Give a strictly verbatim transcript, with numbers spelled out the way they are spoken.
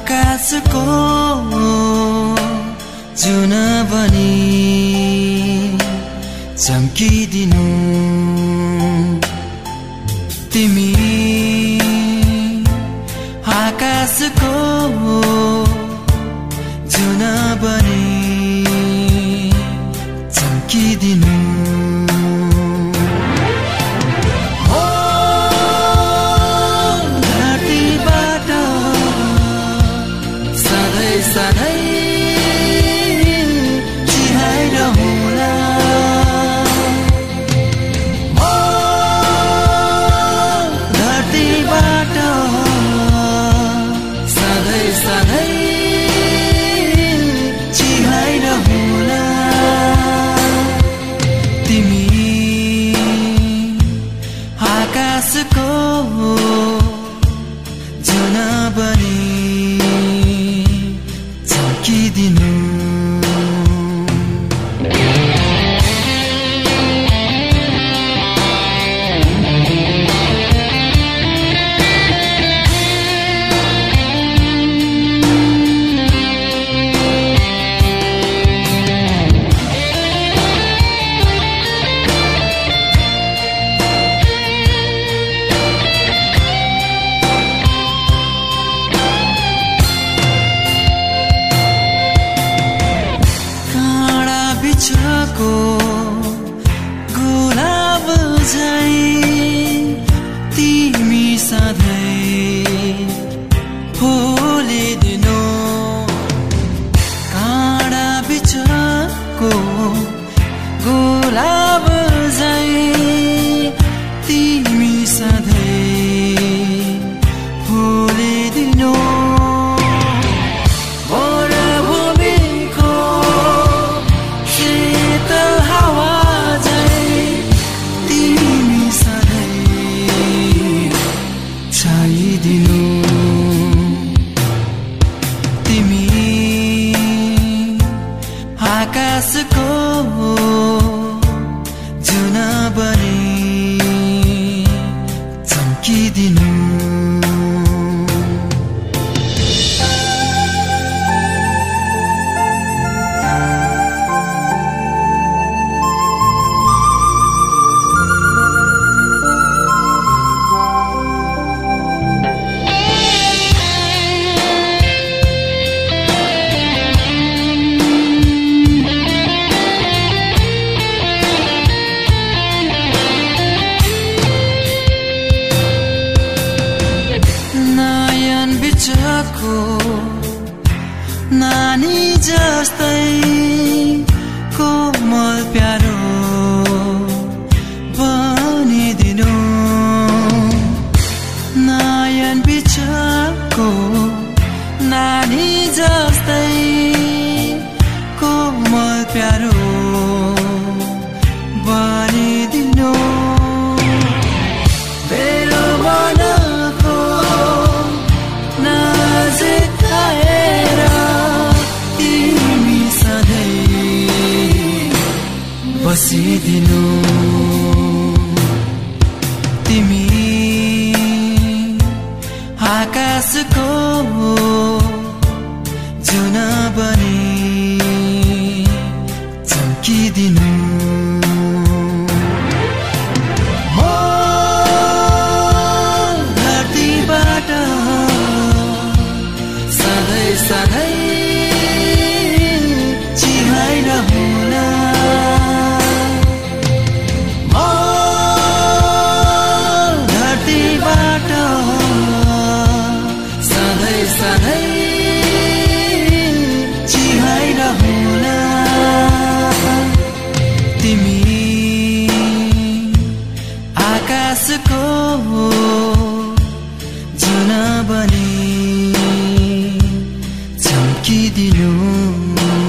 आकाशको जुन बनी चम्किदिनु तिमी आकाशको जुन बनी चम्किदिनु आकाशको जुन बनी चम्किदिनु को गुलाब झैं तिमी सधैं फुलिदिनु काँडा बिचको गुलाब झैं तिमी सधैं फुलिदिनु आकाशको जुन बनी चम्किदिनु बिचको नानी जस्तै कोमल प्यारो बनिदिनु नयन बिचको नानी जस्तै कोमल प्यारो बनिदिनु बसिदिनु तिमी आकाशको जुन बनी चम्किदिनु म धरतीबाट सधैँ सधैँ चिहाइरहुला आकाशको जुन बनी चम्किदिनु